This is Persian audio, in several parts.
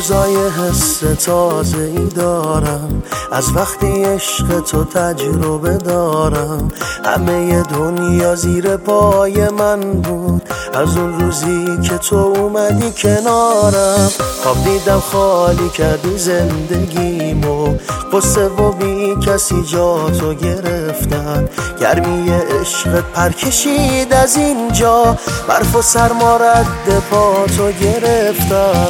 روزای حس تازه ای دارم، از وقتی عشق تو تجربه دارم. همه دنیا زیر پای من بود از اون روزی که تو اومدی کنارم. خواب دیدم خالی کردی زندگیمو، قصه و بی کسی جا تو گرفتن. گرمی عشقت پر کشید از اینجا، برف و سرما رد پا تو گرفتن.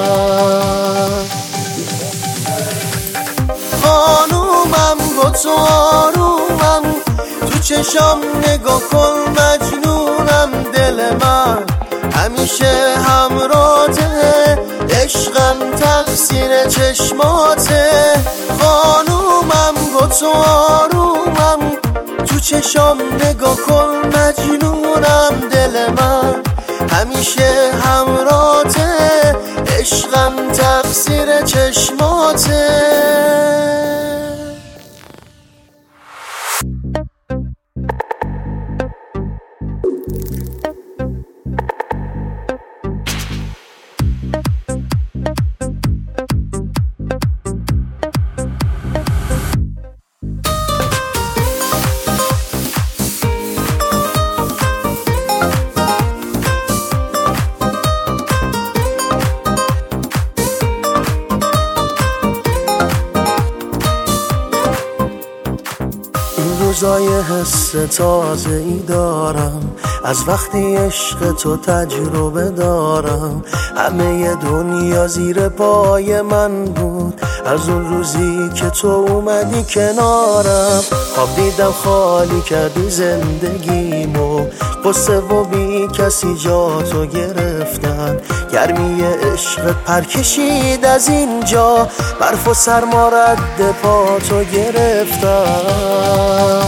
خانومم با تو آرومم، تو چشام نگاه کن مجنونم. دل من همیشه همراته، عشقم تقصیر چشماته. خانومم با تو آرومم، تو چشام نگاه کن مجنونم. دل من همیشه همراته، عشقم تقصیر چشماته. روزای حس تازه ای دارم، از وقتی عشق تو تجربه دارم. همه دنیا زیر پای من بود از اون روزی که تو اومدی کنارم. خواب دیدم خالی کردی زندگیمو، قصه و بی کسی جا تو گرفتن. گرمی عشقت پر کشید از اینجا، برف و سرما رد پا تو گرفتن.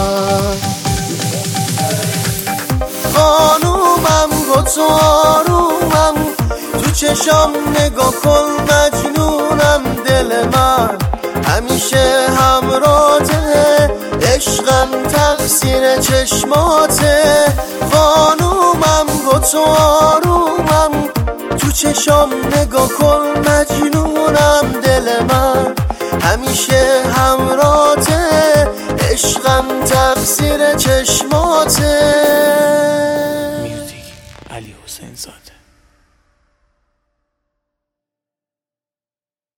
خانومم با تو آرومم، تو چشام نگاه کن مجنونم. دل من همیشه همراته، عشقم تقصیر چشماته. خانومم با تو آرومم، تو چشام نگاه کن مجنونم. دل من همیشه همراته، عشقم تقصیر چشماته. میوزیک علی حسین زاده.